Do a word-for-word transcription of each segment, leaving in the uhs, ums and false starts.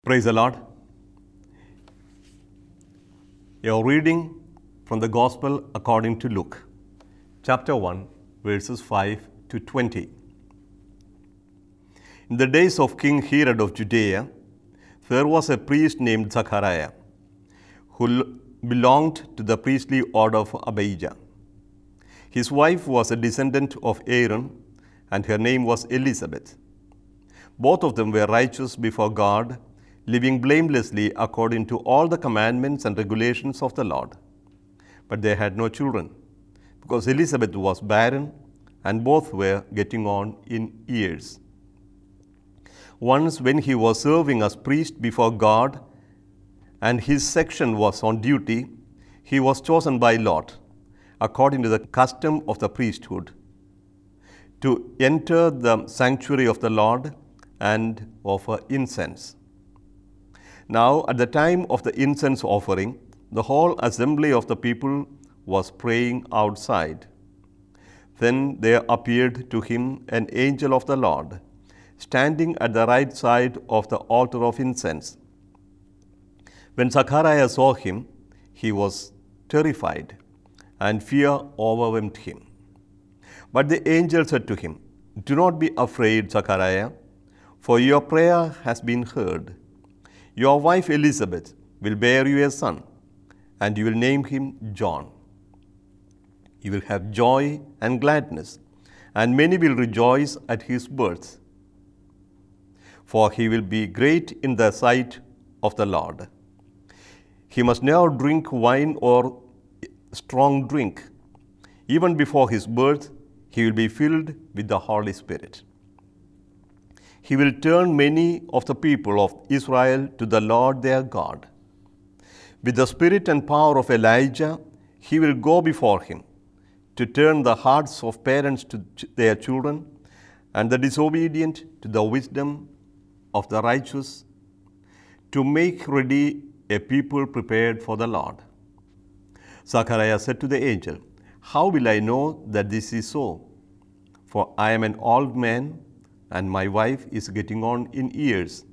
Praise the Lord. You're reading from the Gospel according to Luke, chapter one, verses five to twenty. In the days of King Herod of Judea, there was a priest named Zachariah, who belonged to the priestly order of Abijah. His wife was a descendant of Aaron, and her name was Elizabeth. Both of them were righteous before God, living blamelessly according to all the commandments and regulations of the Lord. But they had no children, because Elizabeth was barren, and both were getting on in years. Once, when he was serving as priest before God, and his section was on duty, he was chosen by lot, according to the custom of the priesthood, to enter the sanctuary of the Lord and offer incense. Now, at the time of the incense offering, the whole assembly of the people was praying outside. Then there appeared to him an angel of the Lord, standing at the right side of the altar of incense. When Zachariah saw him, he was terrified, and fear overwhelmed him. But the angel said to him, "Do not be afraid, Zachariah, for your prayer has been heard. Your wife Elizabeth will bear you a son, and you will name him John. You will have joy and gladness, and many will rejoice at his birth. For he will be great in the sight of the Lord. He must never drink wine or strong drink. Even before his birth, he will be filled with the Holy Spirit. He will turn many of the people of Israel to the Lord their God. With the spirit and power of Elijah, he will go before him to turn the hearts of parents to their children and the disobedient to the wisdom of the righteous, to make ready a people prepared for the Lord." Zachariah said to the angel, "How will I know that this is so? For I am an old man, and my wife is getting on in years."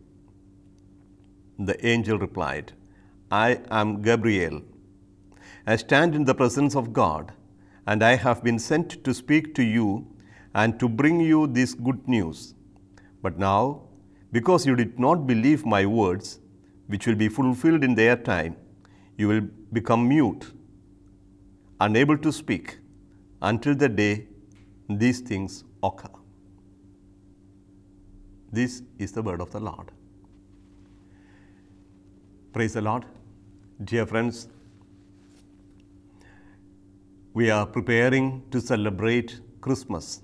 The angel replied, "I am Gabriel. I stand in the presence of God, and I have been sent to speak to you and to bring you this good news. But now, because you did not believe my words, which will be fulfilled in their time, you will become mute, unable to speak, until the day these things occur." This is the word of the Lord. Praise the Lord. Dear friends, we are preparing to celebrate Christmas.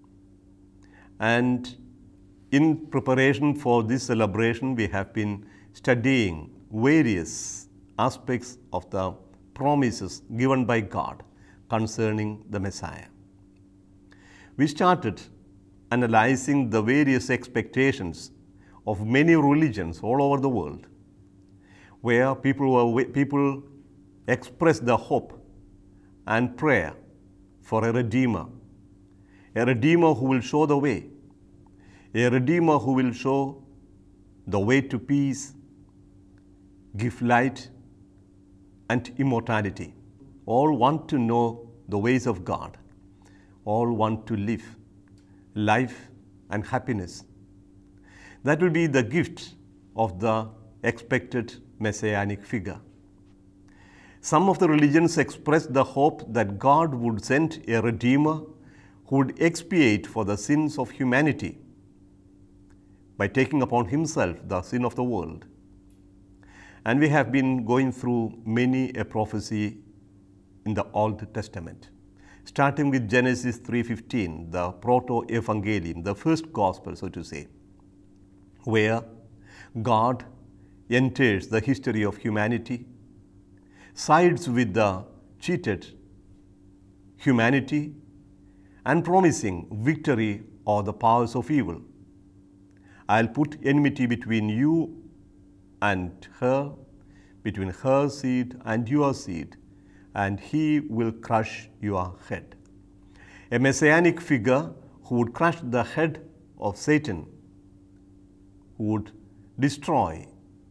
And in preparation for this celebration, we have been studying various aspects of the promises given by God concerning the Messiah. We started analyzing the various expectations of many religions all over the world, where people were, people expressed the hope and prayer for a Redeemer, a Redeemer who will show the way, a Redeemer who will show the way to peace, give light and immortality. All want to know the ways of God. All want to live life and happiness. That will be the gift of the expected messianic figure. Some of the religions expressed the hope that God would send a Redeemer who would expiate for the sins of humanity by taking upon himself the sin of the world. And we have been going through many a prophecy in the Old Testament, starting with Genesis three fifteen, the proto-evangelium, the first gospel, so to say, where God enters the history of humanity, sides with the cheated humanity, and promising victory over the powers of evil. "I'll put enmity between you and her, between her seed and your seed, and he will crush your head." A messianic figure who would crush the head of Satan, who would destroy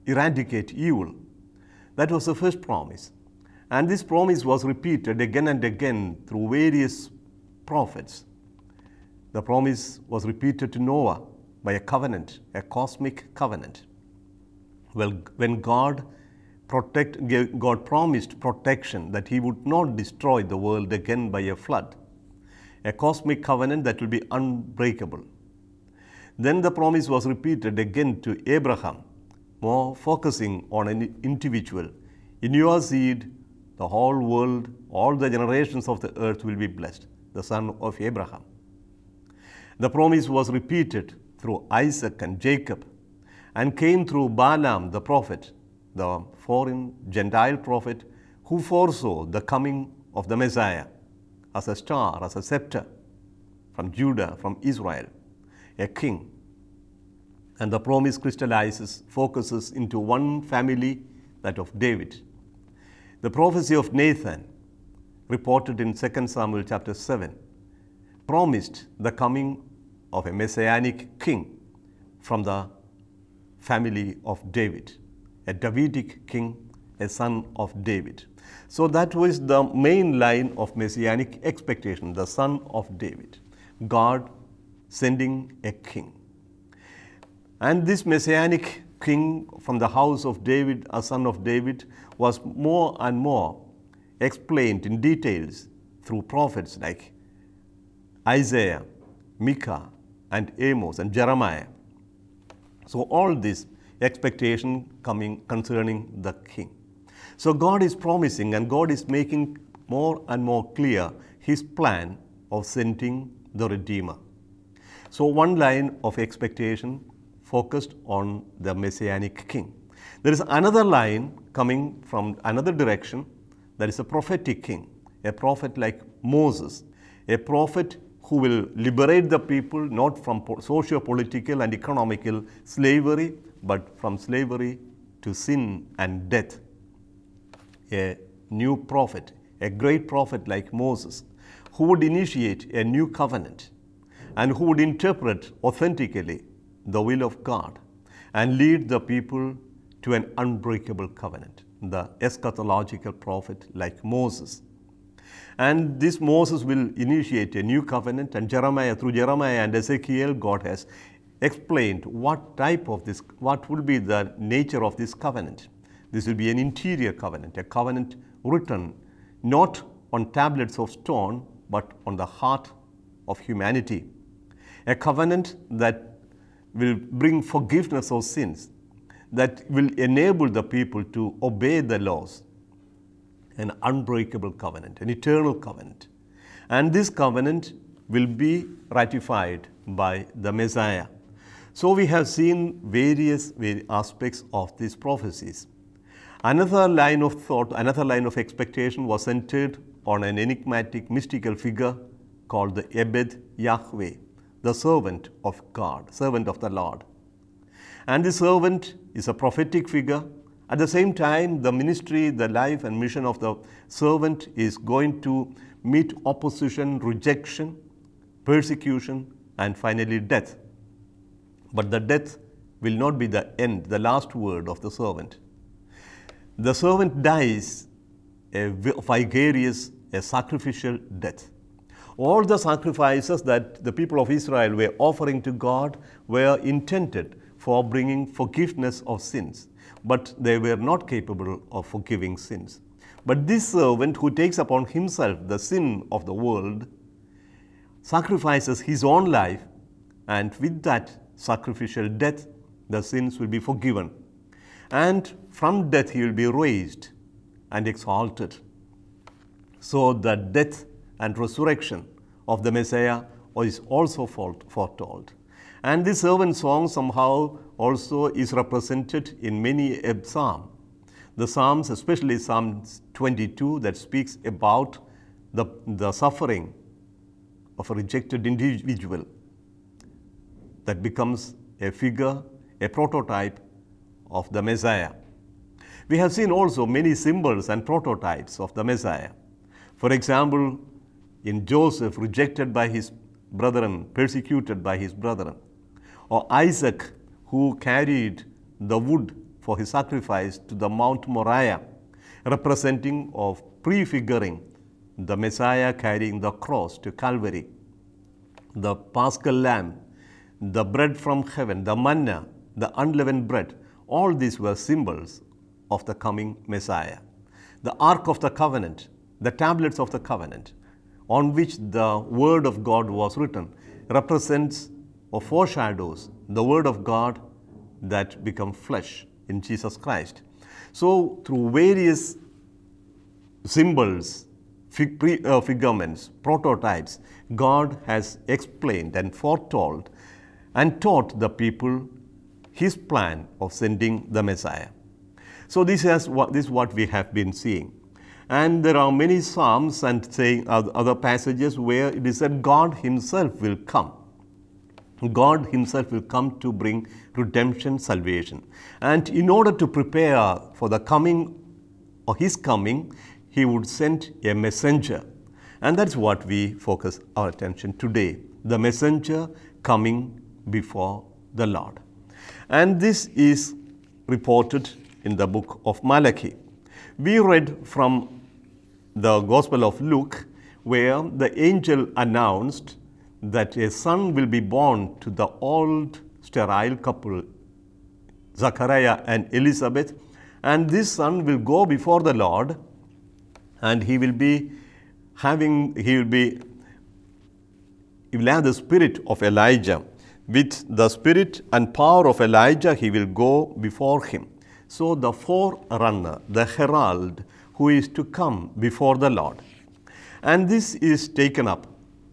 eradicate evil. That was the first promise. And this promise was repeated again and again through various prophets. The promise was repeated to Noah by a covenant, a cosmic covenant. Well, when God protect, God promised protection, that he would not destroy the world again by a flood, a cosmic covenant that will be unbreakable. Then the promise was repeated again to Abraham, more focusing on an individual. In your seed, the whole world, all the generations of the earth will be blessed, the son of Abraham. The promise was repeated through Isaac and Jacob, and came through Balaam the prophet, the foreign Gentile prophet, who foresaw the coming of the Messiah as a star, as a scepter from Judah, from Israel, a king. And the promise crystallizes, focuses into one family, that of David. The prophecy of Nathan, reported in Second Samuel chapter seven, promised the coming of a messianic king from the family of David, a Davidic king, a son of David. So that was the main line of messianic expectation, the son of David, God sending a king. And this messianic king from the house of David, a son of David, was more and more explained in details through prophets like Isaiah, Micah, and Amos, and Jeremiah. So all this expectation coming concerning the king. So God is promising, and God is making more and more clear his plan of sending the Redeemer. So one line of expectation focused on the messianic king. There is another line coming from another direction, that is a prophetic king, a prophet like Moses, a prophet who will liberate the people not from socio-political and economical slavery, but from slavery to sin and death. A new prophet, a great prophet like Moses, who would initiate a new covenant and who would interpret authentically the will of God and lead the people to an unbreakable covenant, the eschatological prophet like Moses. And this Moses will initiate a new covenant, and Jeremiah, through Jeremiah and Ezekiel, God has explained what type of this, what will be the nature of this covenant. This will be an interior covenant, a covenant written not on tablets of stone, but on the heart of humanity. A covenant that will bring forgiveness of sins, that will enable the people to obey the laws. An unbreakable covenant, an eternal covenant. And this covenant will be ratified by the Messiah. So we have seen various, various aspects of these prophecies. Another line of thought, another line of expectation was centered on an enigmatic mystical figure called the Ebed Yahweh, the servant of God, servant of the Lord. And the servant is a prophetic figure. At the same time, the ministry, the life and mission of the servant is going to meet opposition, rejection, persecution, and finally death. But the death will not be the end, the last word of the servant. The servant dies a vicarious, a sacrificial death. All the sacrifices that the people of Israel were offering to God were intended for bringing forgiveness of sins, but they were not capable of forgiving sins. But this servant, who takes upon himself the sin of the world, sacrifices his own life, and with that sacrificial death, the sins will be forgiven. And from death he will be raised and exalted. So the death and resurrection of the Messiah is also foretold. And this servant song somehow also is represented in many a psalm. The Psalms, especially Psalm twenty-two, that speaks about the, the suffering of a rejected individual, that becomes a figure, a prototype of the Messiah. We have seen also many symbols and prototypes of the Messiah. For example, in Joseph, rejected by his brethren, persecuted by his brethren, or Isaac, who carried the wood for his sacrifice to the Mount Moriah, representing of prefiguring the Messiah carrying the cross to Calvary. The Paschal Lamb, the bread from heaven, the manna, the unleavened bread, all these were symbols of the coming Messiah. The Ark of the Covenant, the tablets of the covenant, on which the Word of God was written, represents or foreshadows the Word of God that become flesh in Jesus Christ. So through various symbols, fig, pre, uh, figurements, prototypes, God has explained and foretold and taught the people his plan of sending the Messiah. So this is what, this is what we have been seeing. And there are many psalms and saying other passages where it is said God himself will come. God himself will come to bring redemption, salvation. And in order to prepare for the coming or his coming, he would send a messenger. And that's what we focus our attention today. The messenger coming before the Lord. And this is reported in the book of Malachi. We read from the Gospel of Luke, where the angel announced that a son will be born to the old sterile couple, Zachariah and Elizabeth, and this son will go before the Lord, and he will be having, he will be, he will have the spirit of Elijah. With the spirit and power of Elijah, he will go before him. So the forerunner, the herald, who is to come before the Lord. And this is taken up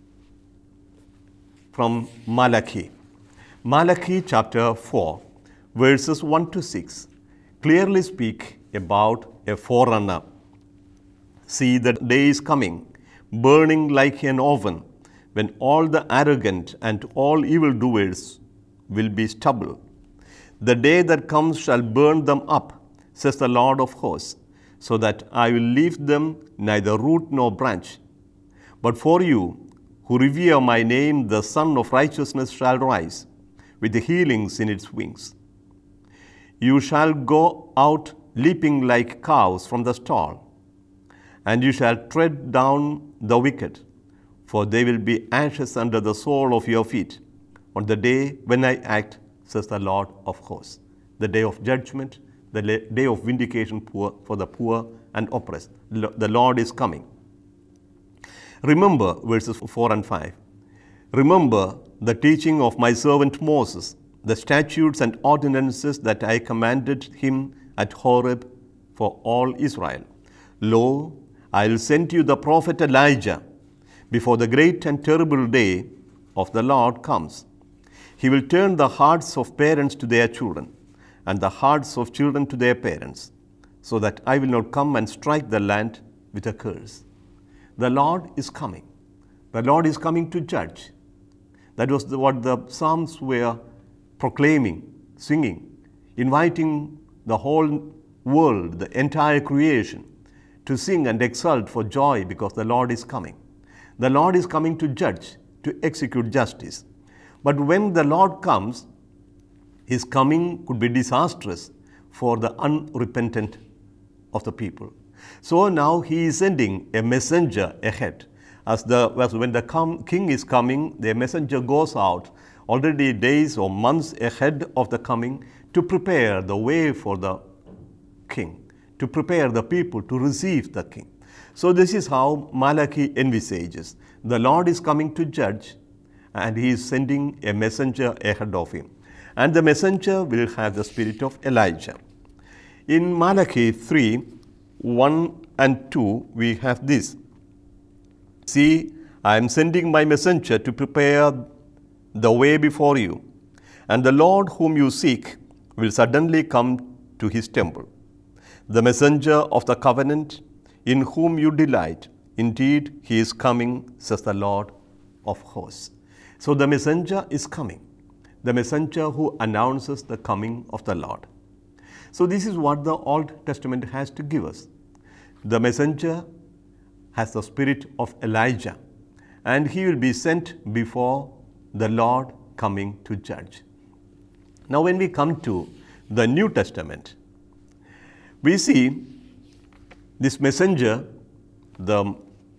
from Malachi. Malachi chapter four, verses one to six, clearly speak about a forerunner. See, the day is coming, burning like an oven, when all the arrogant and all evildoers will be stubble. The day that comes shall burn them up, says the Lord of hosts, so that I will leave them neither root nor branch. But for you, who revere my name, the Sun of Righteousness shall rise, with the healings in its wings. You shall go out leaping like calves from the stall, and you shall tread down the wicked, for they will be ashes under the sole of your feet, on the day when I act, says the Lord of hosts. The day of judgment, the day of vindication for the poor and oppressed. The Lord is coming. Remember, verses four and five. Remember the teaching of my servant Moses, the statutes and ordinances that I commanded him at Horeb for all Israel. Lo, I will send you the prophet Elijah before the great and terrible day of the Lord comes. He will turn the hearts of parents to their children, and the hearts of children to their parents, so that I will not come and strike the land with a curse. The Lord is coming. The Lord is coming to judge. That was the, what the Psalms were proclaiming, singing, inviting the whole world, the entire creation, to sing and exult for joy because the Lord is coming. The Lord is coming to judge, to execute justice. But when the Lord comes, his coming could be disastrous for the unrepentant of the people. So now he is sending a messenger ahead. As the as when the com, king is coming, the messenger goes out already days or months ahead of the coming to prepare the way for the king, to prepare the people to receive the king. So this is how Malachi envisages. The Lord is coming to judge, and he is sending a messenger ahead of him. And the messenger will have the spirit of Elijah. In Malachi three, one and two, we have this. See, I am sending my messenger to prepare the way before you, and the Lord whom you seek will suddenly come to his temple. The messenger of the covenant in whom you delight, indeed he is coming, says the Lord of hosts. So the messenger is coming. The messenger who announces the coming of the Lord. So this is what the Old Testament has to give us. The messenger has the spirit of Elijah, and he will be sent before the Lord coming to judge. Now when we come to the New Testament, We see this messenger, the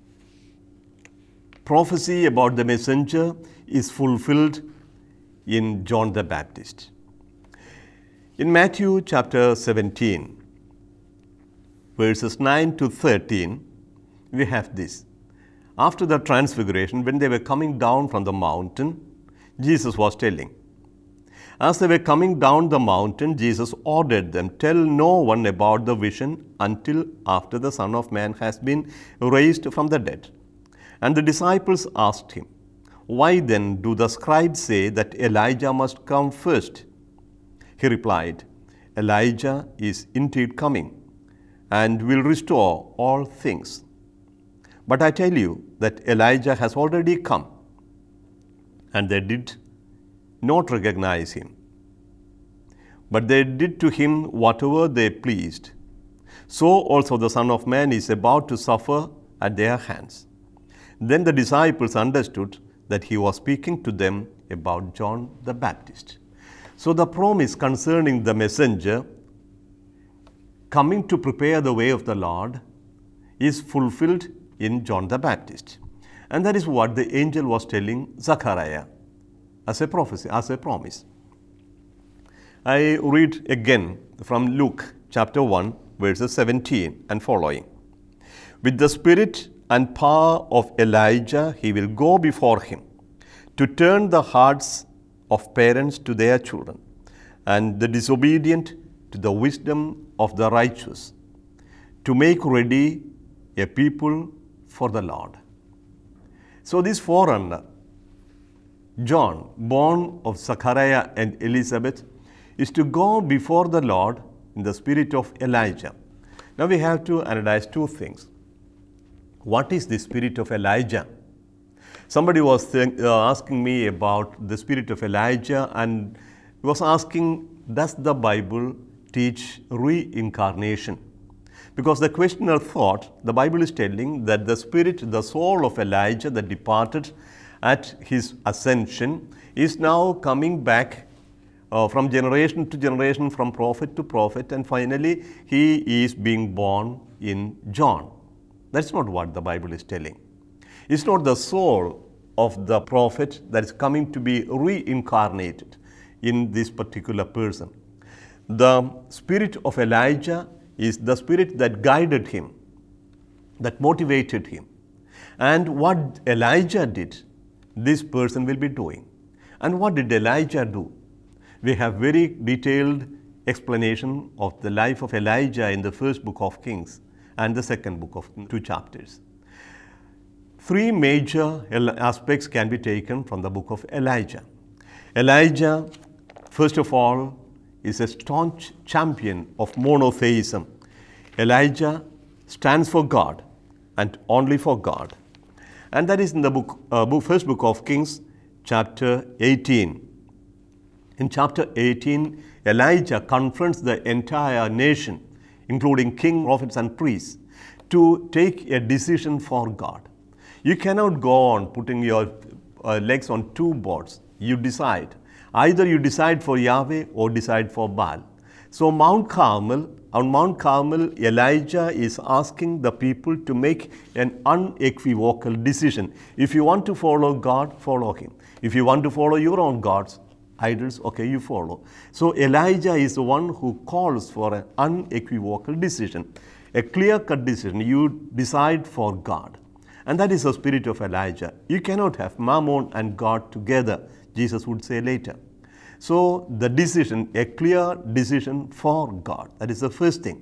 prophecy about the messenger is fulfilled in John the Baptist. In Matthew chapter seventeen, verses nine to thirteen, we have this. After the transfiguration, when they were coming down from the mountain, Jesus was telling. As they were coming down the mountain, Jesus ordered them, "Tell no one about the vision until after the Son of Man has been raised from the dead." And the disciples asked him, "Why then do the scribes say that Elijah must come first?" He replied, "Elijah is indeed coming and will restore all things. But I tell you that Elijah has already come, and they did not recognize him. But they did to him whatever they pleased. So also the Son of Man is about to suffer at their hands." Then the disciples understood that he was speaking to them about John the Baptist. So the promise concerning the messenger coming to prepare the way of the Lord is fulfilled in John the Baptist. And that is what the angel was telling Zechariah as a prophecy, as a promise. I read again from Luke chapter one, verses seventeen and following. "With the spirit and power of Elijah, he will go before him to turn the hearts of parents to their children, and the disobedient to the wisdom of the righteous, to make ready a people for the Lord." So this forerunner, John, born of Zechariah and Elizabeth, is to go before the Lord in the spirit of Elijah. Now we have to analyze two things. What is the spirit of Elijah? Somebody was think, uh, asking me about the spirit of Elijah, and he was asking, does the Bible teach reincarnation? Because the questioner thought the Bible is telling that the spirit, the soul of Elijah that departed at his ascension is now coming back uh, from generation to generation, from prophet to prophet, and finally he is being born in John. That's not what the Bible is telling. It's not the soul of the prophet that is coming to be reincarnated in this particular person. The spirit of Elijah is the spirit that guided him, that motivated him. And what Elijah did, this person will be doing. And what did Elijah do? We have very detailed explanation of the life of Elijah in the first book of Kings and the second book of two chapters. Three major aspects can be taken from the book of Elijah. Elijah, first of all, is a staunch champion of monotheism. Elijah stands for God and only for God. And that is in the book, uh, book, first book of Kings, chapter eighteen. In chapter eighteen, Elijah confronts the entire nation, including king, prophets, and priests, to take a decision for God. You cannot go on putting your uh, legs on two boards. You decide. Either you decide for Yahweh or decide for Baal. So Mount Carmel, on Mount Carmel, Elijah is asking the people to make an unequivocal decision. If you want to follow God, follow him. If you want to follow your own gods, idols, okay, you follow. So Elijah is the one who calls for an unequivocal decision, a clear-cut decision. You decide for God. And that is the spirit of Elijah. You cannot have Mammon and God together, Jesus would say later. So the decision, a clear decision for God, that is the first thing.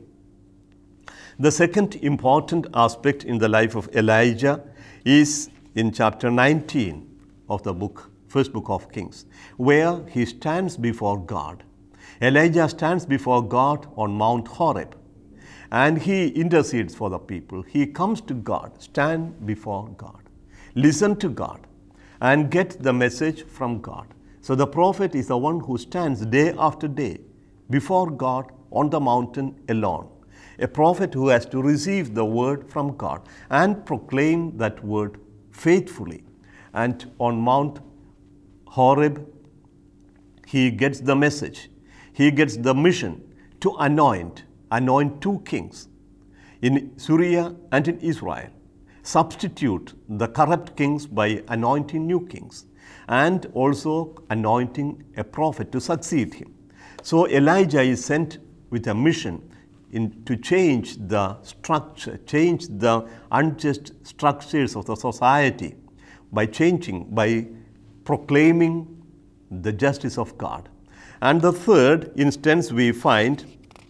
The second important aspect in the life of Elijah is in chapter nineteen of the book, first book of Kings, where he stands before God. Elijah stands before God on Mount Horeb, and he intercedes for the people. He comes to God, stand before God, listen to God, and get the message from God. So the prophet is the one who stands day after day before God on the mountain alone. A prophet who has to receive the word from God and proclaim that word faithfully. And on Mount Horeb, he gets the message. He gets the mission to anoint anoint two kings in Syria and in Israel, substitute the corrupt kings by anointing new kings, and also anointing a prophet to succeed him. So Elijah is sent with a mission in, to change the structure, change the unjust structures of the society by changing, by proclaiming the justice of God. And the third instance we find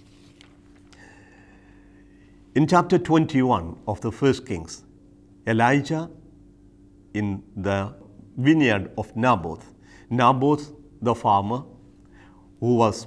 in chapter twenty-one of the First Kings, Elijah in the vineyard of Naboth. Naboth, the farmer, who was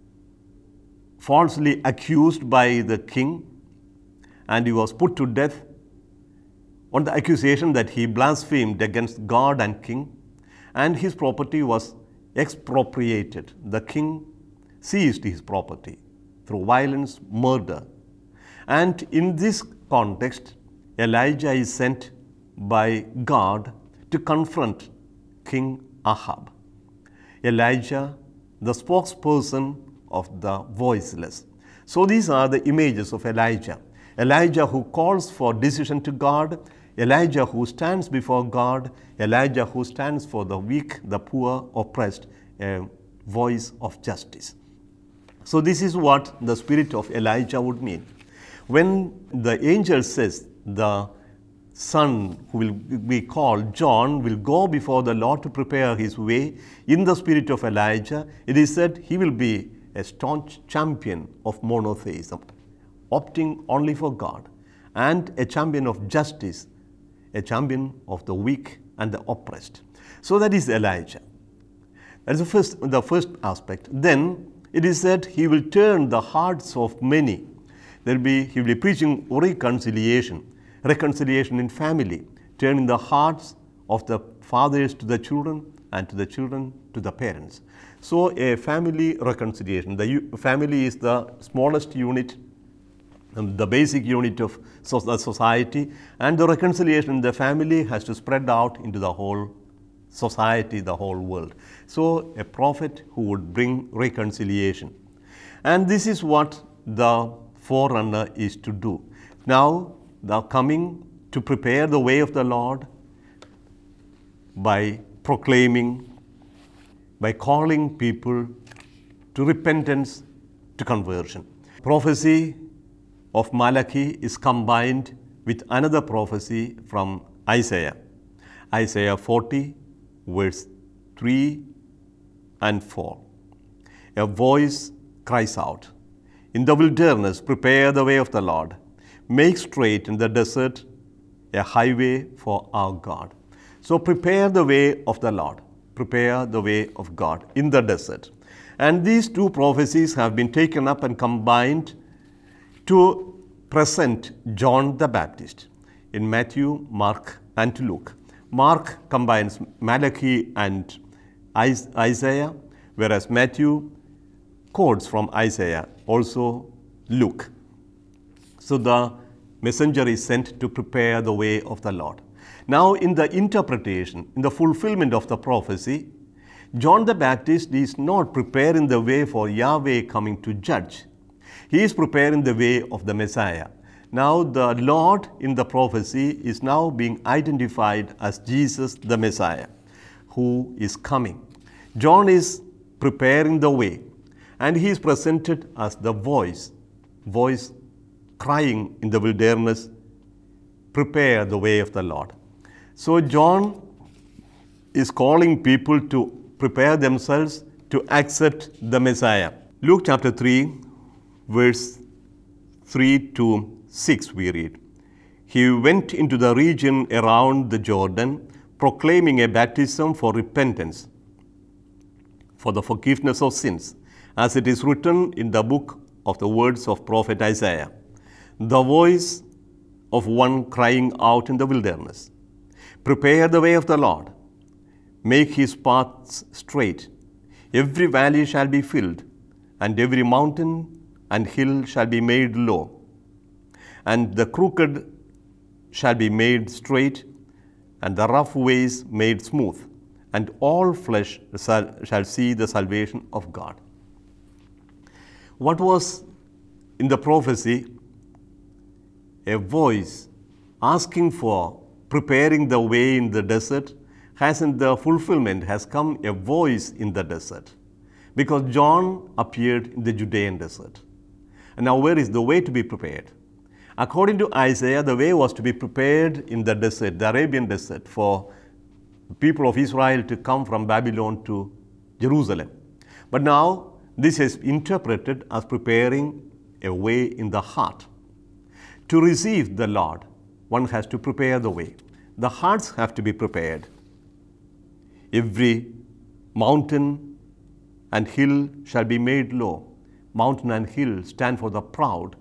falsely accused by the king, and he was put to death on the accusation that he blasphemed against God and king, and his property was expropriated. The king seized his property through violence, murder. And in this context, Elijah is sent by God to confront King Ahab. Elijah, the spokesperson of the voiceless. So these are the images of Elijah. Elijah who calls for decision to God, Elijah who stands before God, Elijah who stands for the weak, the poor, oppressed, a voice of justice. So this is what the spirit of Elijah would mean. When the angel says the son who will be called John will go before the Lord to prepare his way in the spirit of Elijah, it is said he will be a staunch champion of monotheism, opting only for God, and a champion of justice, a champion of the weak and the oppressed. So that is Elijah. That is the first, the first aspect. Then it is said he will turn the hearts of many. There will be, he will be preaching reconciliation, reconciliation in family, turning the hearts of the fathers to the children and to the children to the parents. So a family reconciliation. The family is the smallest unit, the basic unit of the society, and the reconciliation in the family has to spread out into the whole society, the whole world. So a prophet who would bring reconciliation. And this is what the forerunner is to do. Now, the coming to prepare the way of the Lord by proclaiming, by calling people to repentance, to conversion. Prophecy of Malachi is combined with another prophecy from Isaiah. Isaiah forty, verse three and four. A voice cries out, "In the wilderness, prepare the way of the Lord. Make straight in the desert a highway for our God." So prepare the way of the Lord. Prepare the way of God in the desert. And these two prophecies have been taken up and combined to present John the Baptist in Matthew, Mark, and Luke. Mark combines Malachi and Isaiah, whereas Matthew quotes from Isaiah, also Luke. So the messenger is sent to prepare the way of the Lord. Now in the interpretation, in the fulfillment of the prophecy, John the Baptist is not preparing the way for Yahweh coming to judge. He is preparing the way of the Messiah. Now the Lord in the prophecy is now being identified as Jesus the Messiah, who is coming. John is preparing the way, and he is presented as the voice, voice crying in the wilderness, "Prepare the way of the Lord." So John is calling people to prepare themselves to accept the Messiah. Luke chapter three, verse three to six we read, "He went into the region around the Jordan, proclaiming a baptism for repentance, for the forgiveness of sins, as it is written in the book of the words of prophet Isaiah, the voice of one crying out in the wilderness, prepare the way of the Lord, make his paths straight. Every valley shall be filled, and every mountain and hill shall be made low, and the crooked shall be made straight, and the rough ways made smooth, and all flesh shall see the salvation of God." What was in the prophecy, a voice asking for preparing the way in the desert has in the fulfillment has come a voice in the desert. Because John appeared in the Judean desert. And now where is the way to be prepared? According to Isaiah, the way was to be prepared in the desert, the Arabian desert, for the people of Israel to come from Babylon to Jerusalem. But now this is interpreted as preparing a way in the heart. To receive the Lord, one has to prepare the way. The hearts have to be prepared. Every mountain and hill shall be made low. Mountain and hill stand for the proud.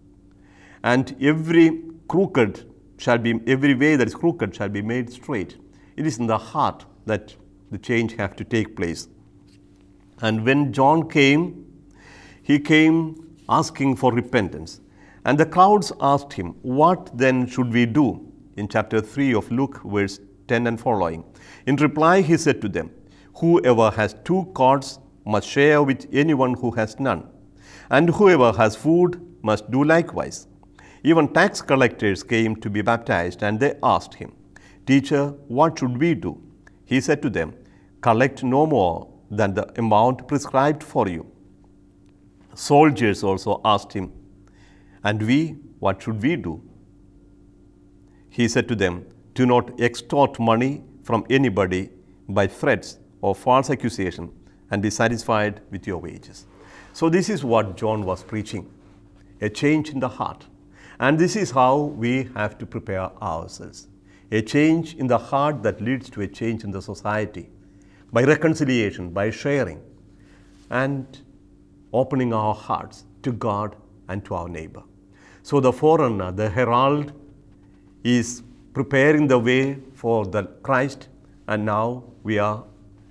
And every crooked shall be, every way that is crooked shall be made straight. It is in the heart that the change have to take place. And when John came, he came asking for repentance. And the crowds asked him, what then should we do? In chapter three of Luke, verse ten and following. In reply, he said to them, whoever has two coats must share with anyone who has none, and whoever has food must do likewise. Even tax collectors came to be baptized, and they asked him, Teacher, what should we do? He said to them, collect no more than the amount prescribed for you. Soldiers also asked him, and we, what should we do? He said to them, do not extort money from anybody by threats or false accusation, and be satisfied with your wages. So this is what John was preaching, a change in the heart. And this is how we have to prepare ourselves. A change in the heart that leads to a change in the society, by reconciliation, by sharing, and opening our hearts to God and to our neighbor. So the forerunner, the herald, is preparing the way for the Christ, and now we are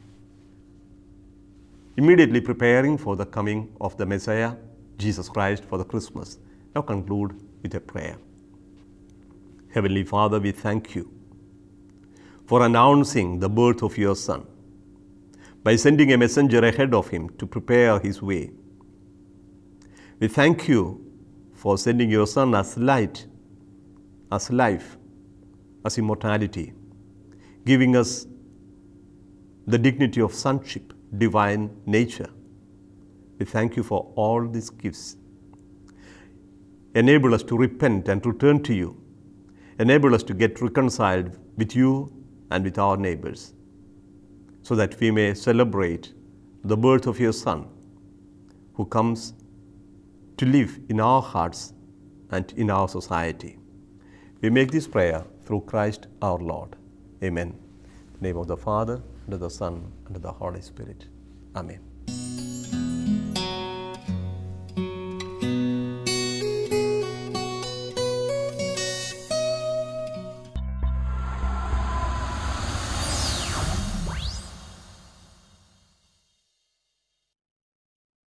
immediately preparing for the coming of the Messiah, Jesus Christ, for the Christmas. Now conclude with a prayer. Heavenly Father, we thank you for announcing the birth of your Son by sending a messenger ahead of him to prepare his way. We thank you for sending your Son as light, as life, as immortality, giving us the dignity of sonship, divine nature. We thank you for all these gifts. Enable us to repent and return to you. Enable us to get reconciled with you and with our neighbors, so that we may celebrate the birth of your Son, who comes to live in our hearts and in our society. We make this prayer through Christ our Lord. Amen. In the name of the Father, and of the Son, and of the Holy Spirit. Amen.